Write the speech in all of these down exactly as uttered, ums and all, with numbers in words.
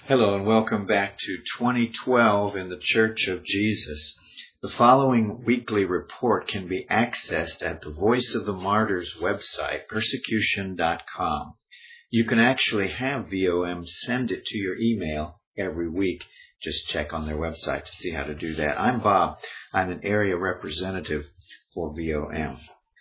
Hello and welcome back to twenty twelve in the Church of Jesus. The following weekly report can be accessed at the Voice of the Martyrs website, persecution dot com. You can actually have V O M send it to your email every week. Just check on their website to see how to do that. I'm Bob. I'm an area representative for V O M.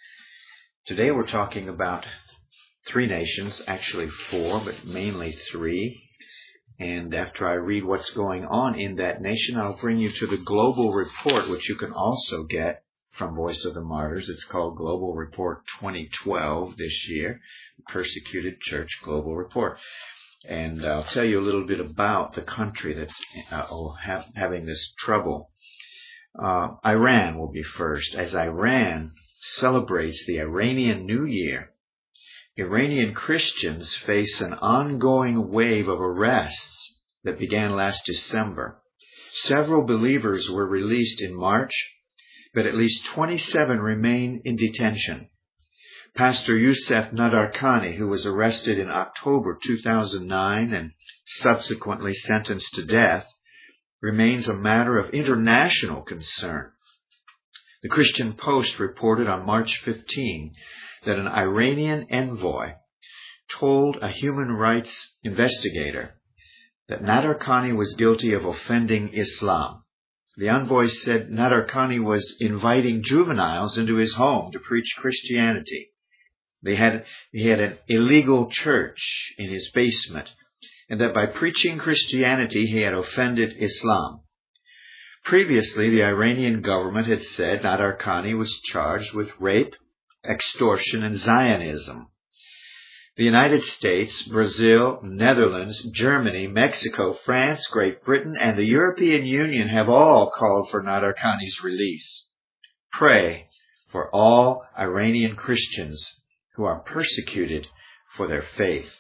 Today we're talking about three nations, actually four, but mainly three. And after I read what's going on in that nation, I'll bring you to the Global Report, which you can also get from Voice of the Martyrs. It's called Global Report twenty twelve this year, Persecuted Church Global Report. And I'll tell you a little bit about the country that's uh, oh, ha- having this trouble. Uh, Iran will be first, as Iran celebrates the Iranian New Year. Iranian Christians face an ongoing wave of arrests that began last December. Several believers were released in March, but at least twenty-seven remain in detention. Pastor Youssef Nadarkhani, who was arrested in October two thousand nine and subsequently sentenced to death, remains a matter of international concern. The Christian Post reported on March fifteenth that an Iranian envoy told a human rights investigator that Nadarkhani was guilty of offending Islam. The envoy said Nadarkhani was inviting juveniles into his home to preach Christianity. They had, he had an illegal church in his basement, and that by preaching Christianity he had offended Islam. Previously, the Iranian government had said Nadarkhani was charged with rape, extortion, and Zionism. The United States, Brazil, Netherlands, Germany, Mexico, France, Great Britain, and the European Union have all called for Nadarkhani's release. Pray for all Iranian Christians who are persecuted for their faith.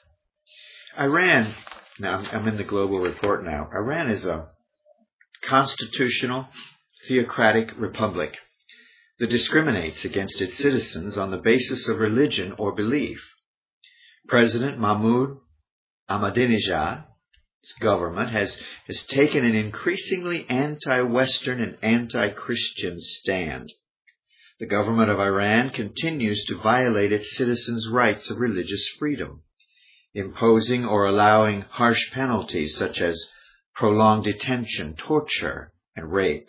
Iran, now I'm in the Global Report now. Iran is a constitutional, theocratic republic that discriminates against its citizens on the basis of religion or belief. President Mahmoud Ahmadinejad's government has, has taken an increasingly anti-Western and anti-Christian stand. The government of Iran continues to violate its citizens' rights of religious freedom, imposing or allowing harsh penalties such as prolonged detention, torture, and rape.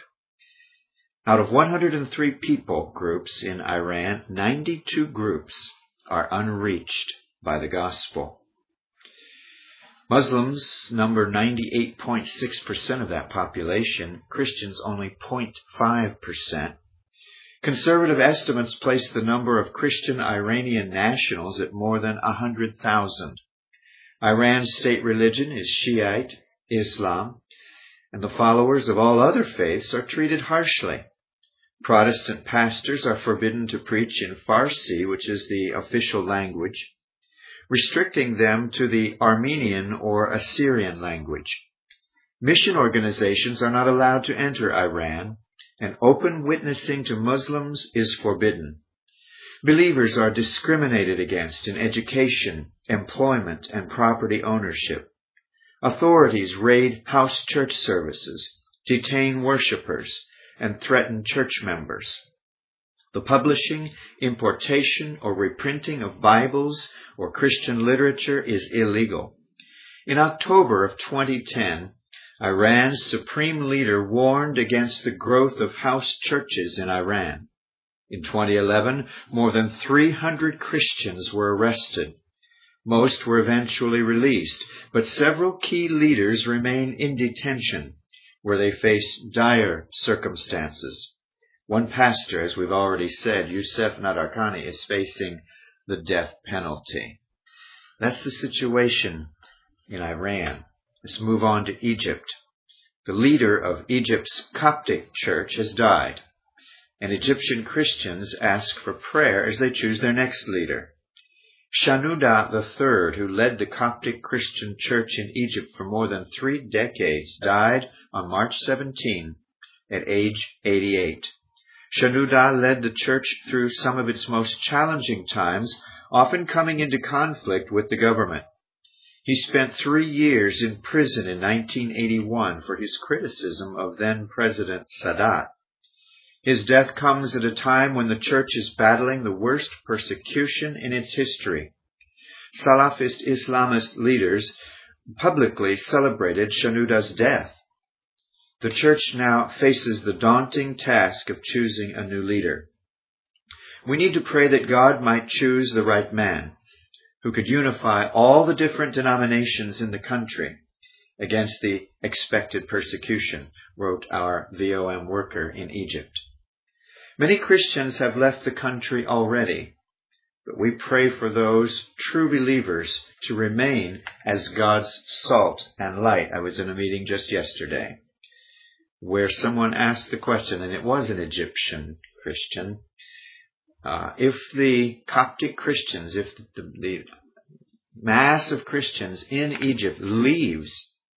Out of one hundred three people groups in Iran, ninety-two groups are unreached by the gospel. Muslims number ninety-eight point six percent of that population, Christians only zero point five percent. Conservative estimates place the number of Christian Iranian nationals at more than one hundred thousand. Iran's state religion is Shiite Islam, and the followers of all other faiths are treated harshly. Protestant pastors are forbidden to preach in Farsi, which is the official language, restricting them to the Armenian or Assyrian language. Mission organizations are not allowed to enter Iran, and open witnessing to Muslims is forbidden. Believers are discriminated against in education, employment, and property ownership. Authorities raid house church services, detain worshipers, and threaten church members. The publishing, importation, or reprinting of Bibles or Christian literature is illegal. In October of twenty ten, Iran's supreme leader warned against the growth of house churches in Iran. In twenty eleven, more than three hundred Christians were arrested. Most were eventually released, but several key leaders remain in detention, where they face dire circumstances. One pastor, as we've already said, Youssef Nadarkhani, is facing the death penalty. That's the situation in Iran. Let's move on to Egypt. The leader of Egypt's Coptic church has died, and Egyptian Christians ask for prayer as they choose their next leader. Shenouda the third, who led the Coptic Christian church in Egypt for more than three decades, died on March seventeenth at age eighty-eight. Shenouda led the church through some of its most challenging times, often coming into conflict with the government. He spent three years in prison in nineteen eighty-one for his criticism of then-President Sadat. His death comes at a time when the church is battling the worst persecution in its history. Salafist Islamist leaders publicly celebrated Shenouda's death. The church now faces the daunting task of choosing a new leader. We need to pray that God might choose the right man, who could unify all the different denominations in the country against the expected persecution, wrote our V O M worker in Egypt. Many Christians have left the country already, but we pray for those true believers to remain as God's salt and light. I was in a meeting just yesterday where someone asked the question, and it was an Egyptian Christian, uh, if the Coptic Christians, if the, the mass of Christians in Egypt leaves,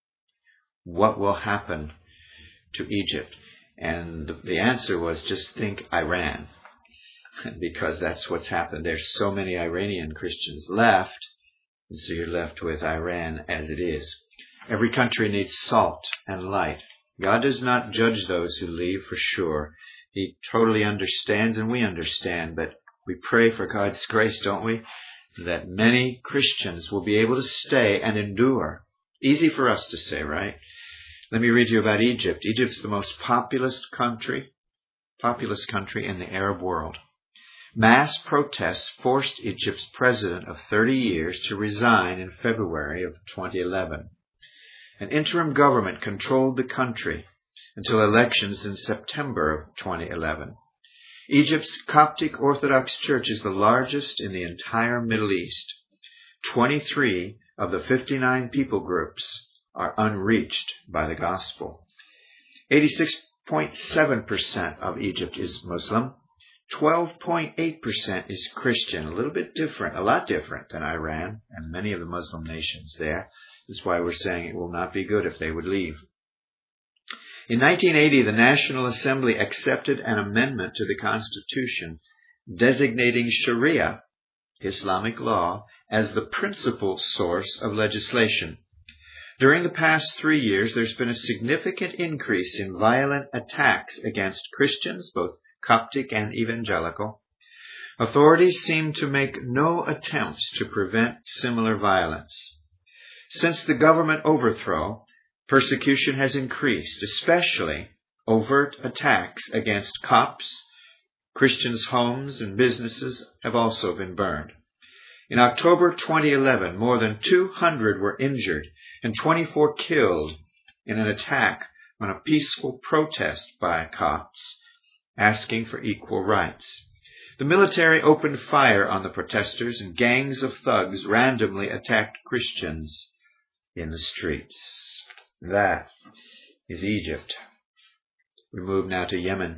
what will happen to Egypt? And the answer was, just think Iran, because that's what's happened. There's so many Iranian Christians left, and so you're left with Iran as it is. Every country needs salt and light. God does not judge those who leave, for sure. He totally understands, and we understand, but we pray for God's grace, don't we? That many Christians will be able to stay and endure. Easy for us to say, right? Let me read you about Egypt. Egypt's the most populous country, populous country in the Arab world. Mass protests forced Egypt's president of thirty years to resign in February of twenty eleven. An interim government controlled the country until elections in September of twenty eleven. Egypt's Coptic Orthodox Church is the largest in the entire Middle East. twenty-three of the fifty-nine people groups are unreached by the gospel. eighty-six point seven percent of Egypt is Muslim. twelve point eight percent is Christian, a little bit different, a lot different than Iran and many of the Muslim nations there. That's why we're saying it will not be good if they would leave. In nineteen eighty, the National Assembly accepted an amendment to the Constitution designating Sharia, Islamic law, as the principal source of legislation. During the past three years, there's been a significant increase in violent attacks against Christians, both Coptic and evangelical. Authorities seem to make no attempts to prevent similar violence. Since the government overthrow, persecution has increased, especially overt attacks against Copts. Christians' homes and businesses have also been burned. In October twenty eleven, more than two hundred were injured and twenty-four killed in an attack on a peaceful protest by Copts asking for equal rights. The military opened fire on the protesters, and gangs of thugs randomly attacked Christians in the streets. That is Egypt. We move now to Yemen.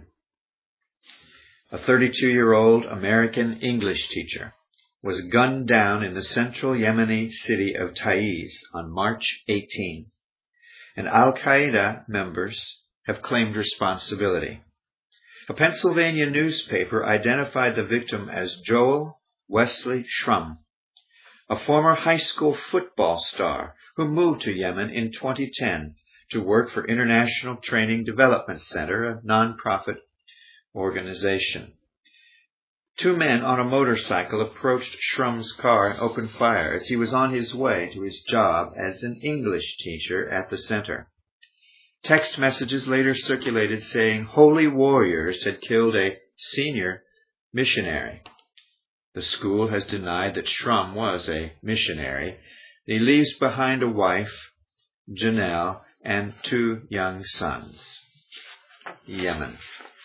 A thirty-two-year-old American English teacher was gunned down in the central Yemeni city of Taiz on March eighteenth, and Al-Qaeda members have claimed responsibility. A Pennsylvania newspaper identified the victim as Joel Wesley Shrum, a former high school football star who moved to Yemen in twenty ten to work for International Training Development Center, a nonprofit organization. Two men on a motorcycle approached Shrum's car and opened fire as he was on his way to his job as an English teacher at the center. Text messages later circulated saying holy warriors had killed a senior missionary. The school has denied that Shrum was a missionary. He leaves behind a wife, Janelle, and two young sons. Yemen.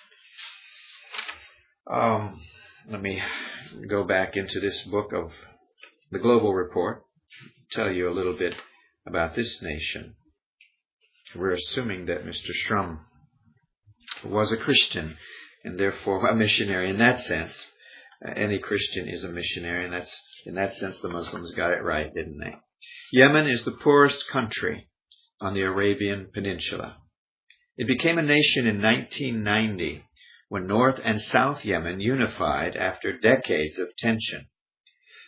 Um, let me go back into this book of the Global Report, tell you a little bit about this nation. We're assuming that Mister Shrum was a Christian and therefore a missionary in that sense. Uh, any Christian is a missionary, and that's in that sense the Muslims got it right, didn't they? Yemen is the poorest country on the Arabian Peninsula. It became a nation in nineteen ninety when North and South Yemen unified after decades of tension.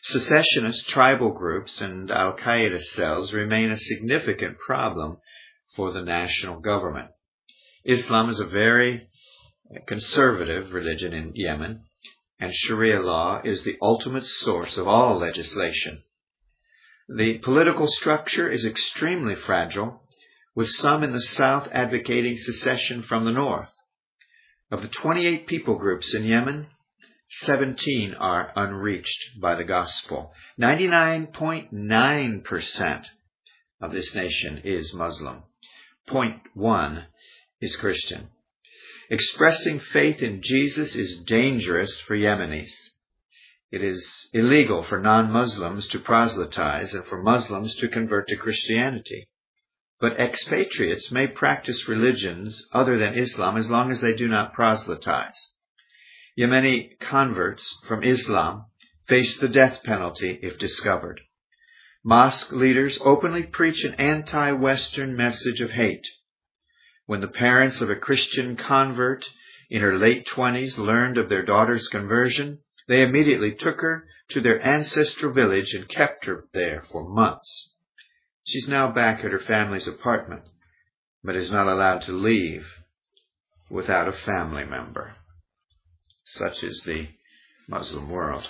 Secessionist tribal groups and Al-Qaeda cells remain a significant problem for the national government. Islam is a very conservative religion in Yemen, and Sharia law is the ultimate source of all legislation. The political structure is extremely fragile, with some in the south advocating secession from the north. Of the twenty-eight people groups in Yemen, seventeen are unreached by the gospel. ninety-nine point nine percent of this nation is Muslim. zero point one is Christian. Expressing faith in Jesus is dangerous for Yemenis. It is illegal for non-Muslims to proselytize and for Muslims to convert to Christianity. But expatriates may practice religions other than Islam as long as they do not proselytize. Yemeni converts from Islam face the death penalty if discovered. Mosque leaders openly preach an anti-Western message of hate. When the parents of a Christian convert in her late twenties learned of their daughter's conversion, they immediately took her to their ancestral village and kept her there for months. She's now back at her family's apartment, but is not allowed to leave without a family member. Such is the Muslim world.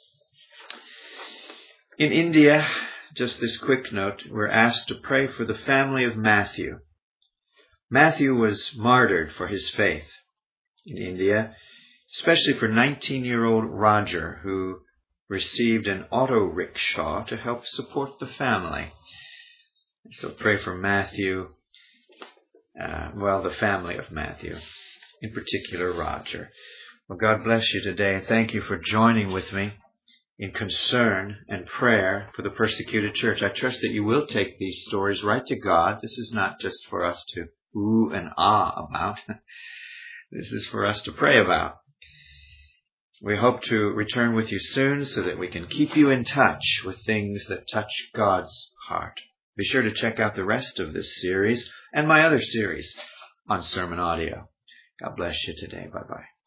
In India, just this quick note, we're asked to pray for the family of Matthew. Matthew was martyred for his faith in India, especially for nineteen-year-old Roger, who received an auto rickshaw to help support the family. So pray for Matthew, uh, well, the family of Matthew, in particular Roger. Well, God bless you today, and thank you for joining with me in concern and prayer for the persecuted church. I trust that you will take these stories right to God. This is not just for us to ooh and ah about. This is for us to pray about. We hope to return with you soon so that we can keep you in touch with things that touch God's heart. Be sure to check out the rest of this series and my other series on sermon audio. God bless you today. Bye-bye.